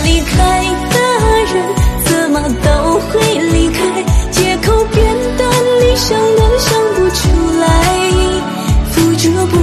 离开的人，怎么都会离开，借口变得你想都想不出来，付诸不